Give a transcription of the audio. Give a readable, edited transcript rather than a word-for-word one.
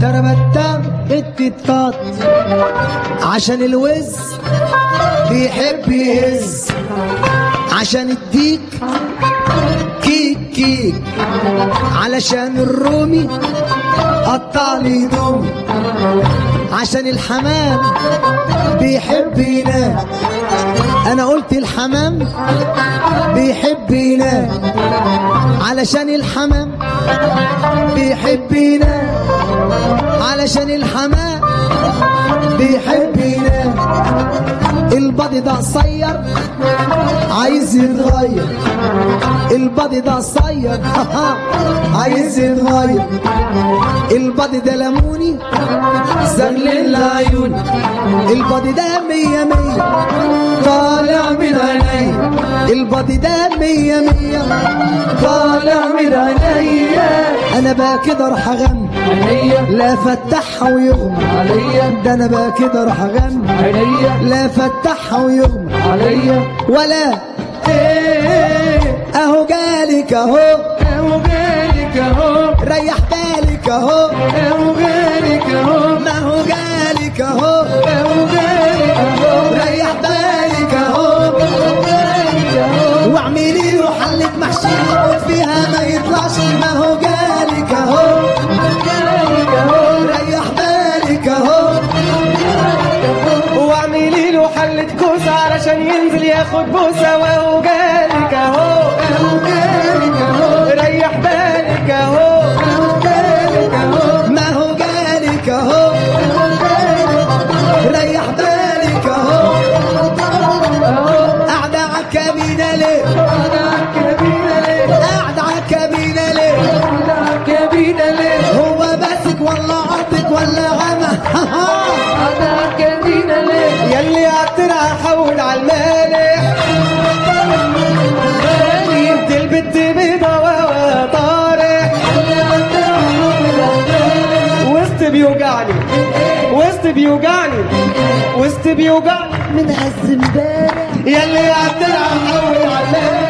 تربتم التتات عشان الوز بيحب يهز، عشان الديك كيك كيك، علشان الرومي قطع لي هدومي، عشان الحمام بيحب ينام. انا قلت الحمام بيحب ينام، علشان الحمام بيحب ينام، علشان الحمام بيحب ينام. البادي ده قصير عايز يتغير، البادي ده قصير عايز يتغير. البادي ده ليموني زغلل عيوني، البادي ده مية مية طالع من عينيا، البادي ده مية مية طالع من عينيا. انا بقى كده اروح اغني لا فتحها ويغمى عليا، ده انا بقى كده اروح اغني لا فتحها ويغمى عليا ولا اهو جالك اهو، اهو جالك اهو، ريح بالك اهو، اهو جالك اهو، ما هو جالك اهو، اهو جالك اهو، ريح بالك اهو، واعملي له حلة محشي يقعد فيها ما يطلعش. ما هو جالك اهو، ريح بالك اهو، واعملي له حلة كوسة علشان ينزل ياخد بوسة. واهو جالك اهو، اهو جالك اهو، ريح بالك اهو، اهو جالك اهو، ما هو جالك اهو، ريح بالك اهو. قاعدة عالكابينة ليه؟ قاعدة عالكابينة ليه؟ قاعدة عالكابينة ليه؟ قاعدة عالكابينة ليه؟ هو باسك ولا عضك ولا غمى؟ قاعدة عالكابينة ليه؟ ياللي عالترعة حول عالمالح، دي البت بيضة وطارح، وسط بيوجعني، وسط بيوجعني، وسط بيوجعني من هالزنبارة ياللي عالترعة حول عالمالح.